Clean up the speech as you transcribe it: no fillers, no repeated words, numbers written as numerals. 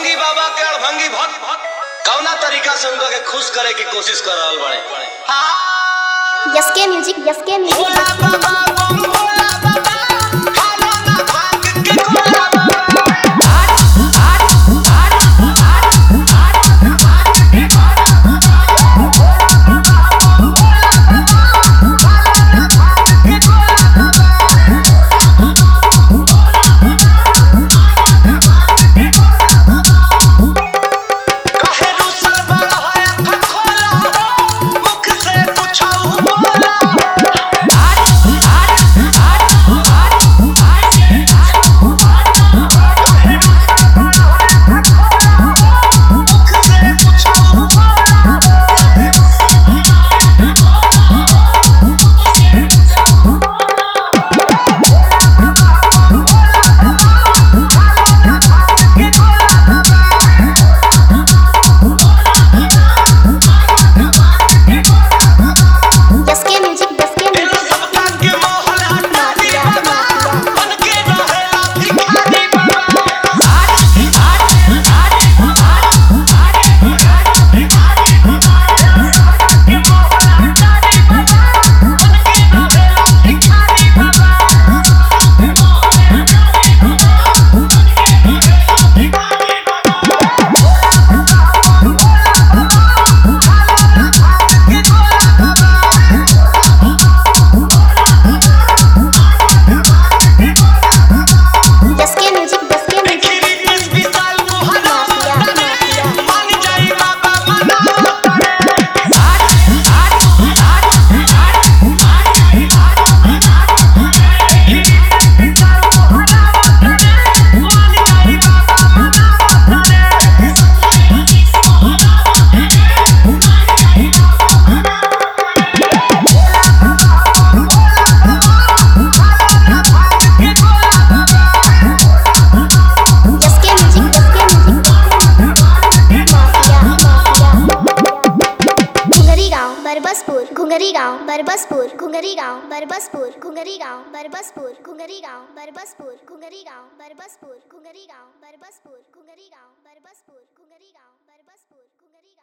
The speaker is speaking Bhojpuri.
भंगी बाबा के अड़भंगी भक्त कौना तरीका से उनका के खुश करे की कोशिश कर रहल बाड़े। यसके म्यूजिक घुंगरी गांव बरबसपुर घुंगरी गांव बरबसपुर घुंगरी गांव बरबसपुर घुंगरी गांव बरबसपुर घुंगरी गांव बरबसपुर घुंगरी गांव बरबसपुर घुंगरी गांव बरबसपुर घुंगरी गांव बरबसपुर घुंगरी